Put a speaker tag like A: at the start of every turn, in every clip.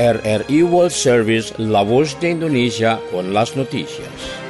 A: RRI World Service, la voz de Indonesia con las noticias.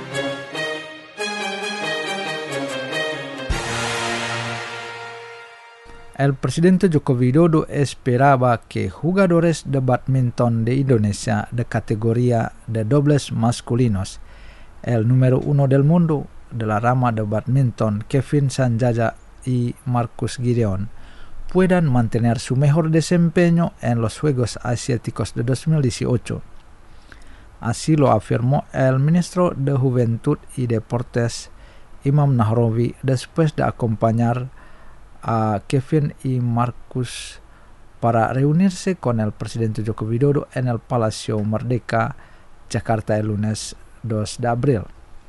B: El presidente Joko Widodo esperaba que jugadores de badminton de Indonesia de categoría de dobles masculinos, el número 1 del mundo de la rama de badminton, Kevin Sanjaya y Marcus Gideon, puedan mantener su mejor desempeño en los Juegos Asiáticos de 2018. Así lo afirmó el ministro de Juventud y Deportes, Imam Nahrawi, después de acompañar a Kevin y Marcus para reunirse con el presidente Joko Widodo en el Palacio Merdeka, Jakarta, el lunes 2 de abril.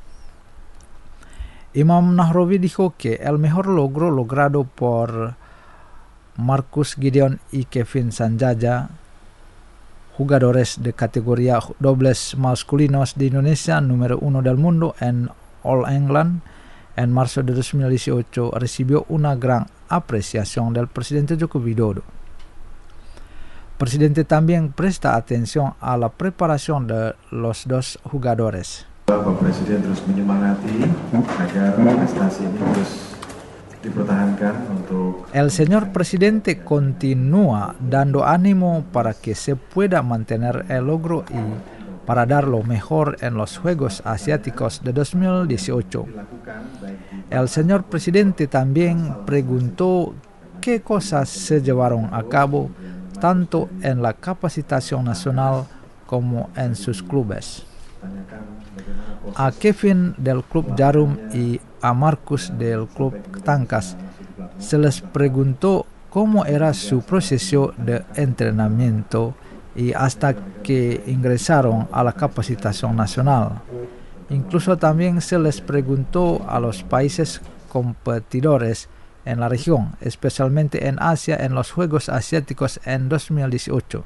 B: Imam Nahrawi dijo que el mejor logro logrado por Marcus Gideon y Kevin Sanjaya, jugadores de categoría dobles masculinos de Indonesia, número 1 del mundo en All England, en marzo de 2018, recibió una gran apreciación del presidente Joko Widodo. El presidente también presta atención a la preparación de los dos jugadores.
C: Bapak Presiden terus menyemangati agar prestasi ini terus dipertahankan untuk.
B: El señor presidente continúa dando ánimo para que se pueda mantener el logro y para dar lo mejor en los Juegos Asiáticos de 2018. El señor presidente también preguntó qué cosas se llevaron a cabo tanto en la capacitación nacional como en sus clubes. A Kevin del Club Jarum y a Marcus del Club Tangkas se les preguntó cómo era su proceso de entrenamiento y hasta que ingresaron a la capacitación nacional. Incluso también se les preguntó a los países competidores en la región, especialmente en Asia, en los Juegos Asiáticos en 2018.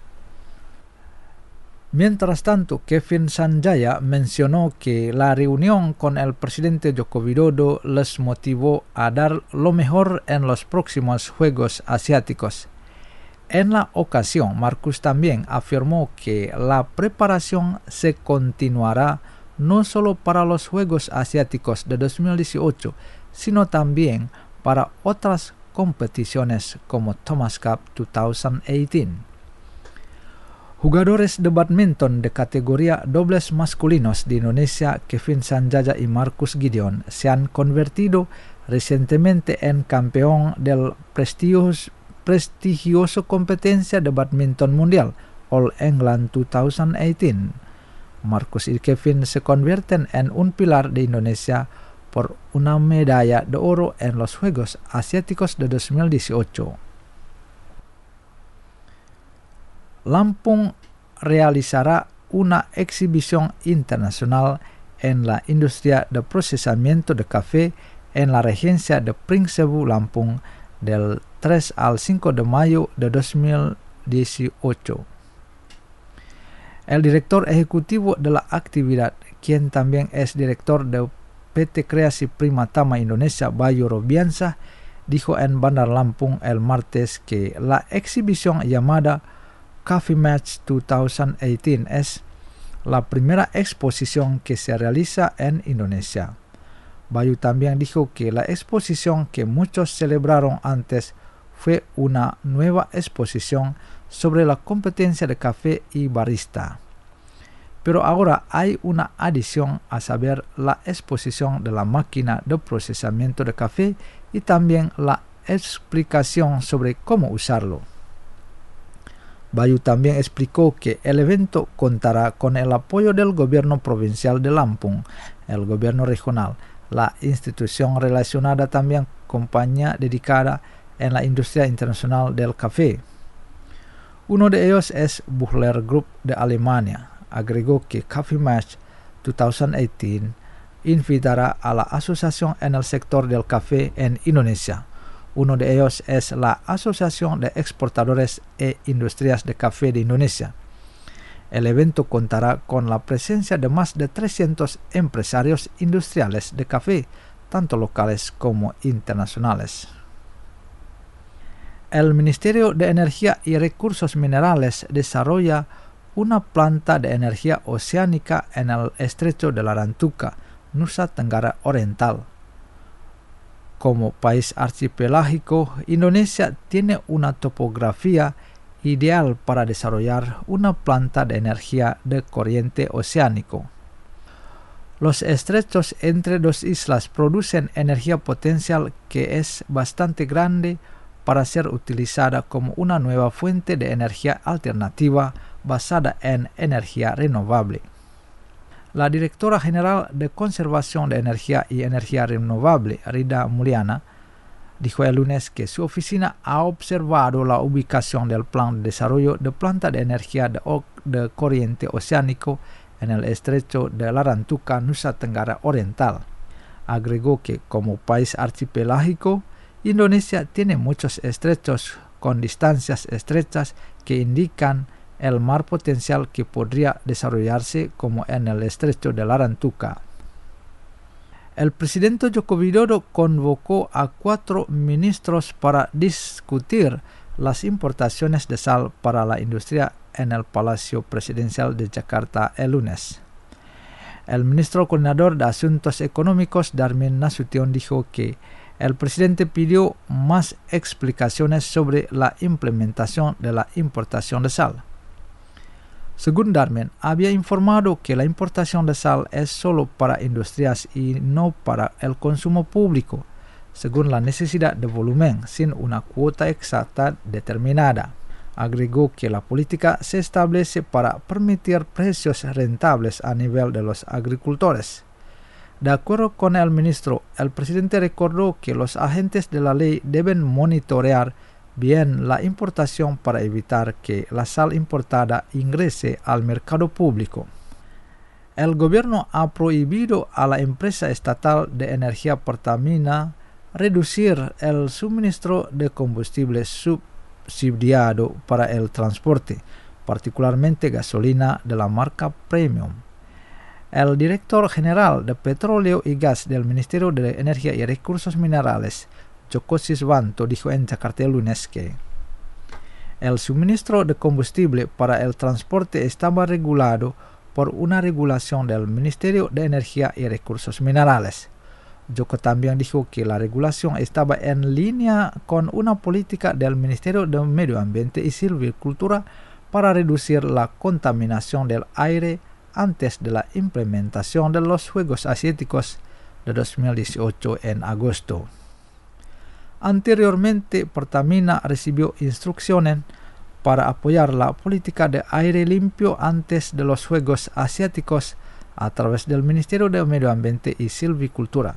B: Mientras tanto, Kevin Sanjaya mencionó que la reunión con el presidente Joko Widodo les motivó a dar lo mejor en los próximos Juegos Asiáticos. En la ocasión, Marcus también afirmó que la preparación se continuará no solo para los Juegos Asiáticos de 2018, sino también para otras competiciones como Thomas Cup 2018. Jugadores de badminton de categoría dobles masculinos de Indonesia, Kevin Sanjaya y Marcus Gideon, se han convertido recientemente en campeón del prestigioso competencia de badminton mundial, All England 2018. Marcus y Kevin se convierten en un pilar de Indonesia por una medalla de oro en los Juegos Asiáticos de 2018. Lampung realizará una exhibición internacional en la industria de procesamiento de café en la regencia de Pringsewu, Lampung, del 3 al 5 de mayo de 2018. El director ejecutivo de la actividad, quien también es director de PT Kreasi Primatama Indonesia, Bayu Robiansah, dijo en Bandar Lampung el martes que la exhibición llamada Coffee Match 2018 es la primera exposición que se realiza en Indonesia. Bayu también dijo que la exposición que muchos celebraron antes fue una nueva exposición sobre la competencia de café y barista. Pero ahora hay una adición, a saber, la exposición de la máquina de procesamiento de café y también la explicación sobre cómo usarlo. Bayu también explicó que el evento contará con el apoyo del gobierno provincial de Lampung, el gobierno regional, la institución relacionada también compañía dedicada en la industria internacional del café. Uno de ellos es Buchler Group de Alemania. Agregó que Coffee Match 2018 invitará a la asociación en el sector del café en Indonesia. Uno de ellos es la Asociación de Exportadores e Industrias de Café de Indonesia. El evento contará con la presencia de más de 300 empresarios industriales de café, tanto locales como internacionales. el Ministerio de Energía y Recursos Minerales desarrolla una planta de energía oceánica en el estrecho de Larantuka, Nusa Tenggara Oriental. Como país archipelágico, Indonesia tiene una topografía ideal para desarrollar una planta de energía de corriente oceánico. Los estrechos entre dos islas producen energía potencial que es bastante grande para ser utilizada como una nueva fuente de energía alternativa basada en energía renovable. La directora general de Conservación de Energía y Energía Renovable, Rida Mulyana, dijo el lunes que su oficina ha observado la ubicación del plan de desarrollo de planta de energía de corriente oceánico en el estrecho de Larantuka, Nusa Tenggara Oriental. Agregó que como país archipelágico, Indonesia tiene muchos estrechos con distancias estrechas que indican el mar potencial que podría desarrollarse como en el estrecho de Larantuka. El presidente Joko Widodo convocó a 4 ministros para discutir las importaciones de sal para la industria en el Palacio Presidencial de Jakarta el lunes. El ministro coordinador de Asuntos Económicos, Darmin Nasution, dijo que el presidente pidió más explicaciones sobre la implementación de la importación de sal. Según Darmin, había informado que la importación de sal es solo para industrias y no para el consumo público, según la necesidad de volumen, sin una cuota exacta determinada. Agregó que la política se establece para permitir precios rentables a nivel de los agricultores. De acuerdo con el ministro, el presidente recordó que los agentes de la ley deben monitorear bien la importación para evitar que la sal importada ingrese al mercado público. El gobierno ha prohibido a la empresa estatal de energía Pertamina reducir el suministro de combustible subsidiado para el transporte, particularmente gasolina de la marca Premium. El director general de Petróleo y Gas del Ministerio de Energía y Recursos Minerales, Joko Siswanto, dijo en Jakarta el lunes que el suministro de combustible para el transporte estaba regulado por una regulación del Ministerio de Energía y Recursos Minerales. Joko también dijo que la regulación estaba en línea con una política del Ministerio de Medio Ambiente y Silvicultura para reducir la contaminación del aire antes de la implementación de los Juegos Asiáticos de 2018 en agosto. Anteriormente, Pertamina recibió instrucciones para apoyar la política de aire limpio antes de los Juegos Asiáticos a través del Ministerio de Medio Ambiente y Silvicultura.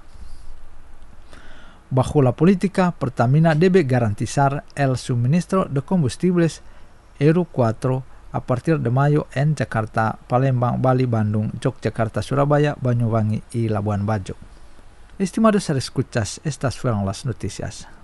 B: Bajo la política, Pertamina debe garantizar el suministro de combustibles Euro 4 a partir de mayo en Jakarta, Palembang, Bali, Bandung, Yogyakarta, Surabaya, Banyuwangi y Labuan Bajo. Estimados escuchas, estas fueron las noticias.